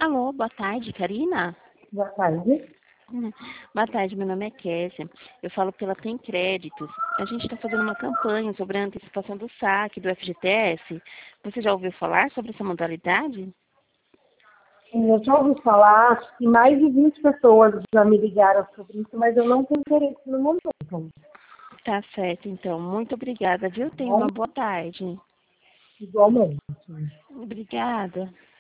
Alô, boa tarde, Karina? Boa tarde. Boa tarde, meu nome é Késia. Eu falo pela Tem Créditos. A gente está fazendo uma campanha sobre a antecipação do saque do FGTS. Você já ouviu falar sobre essa modalidade? Eu já ouvi falar, acho que mais de 20 pessoas já me ligaram sobre isso, mas eu não tenho interesse no momento. Tá certo, então. Muito obrigada, viu? Tenha Bom, uma boa tarde. igualmente. Obrigada.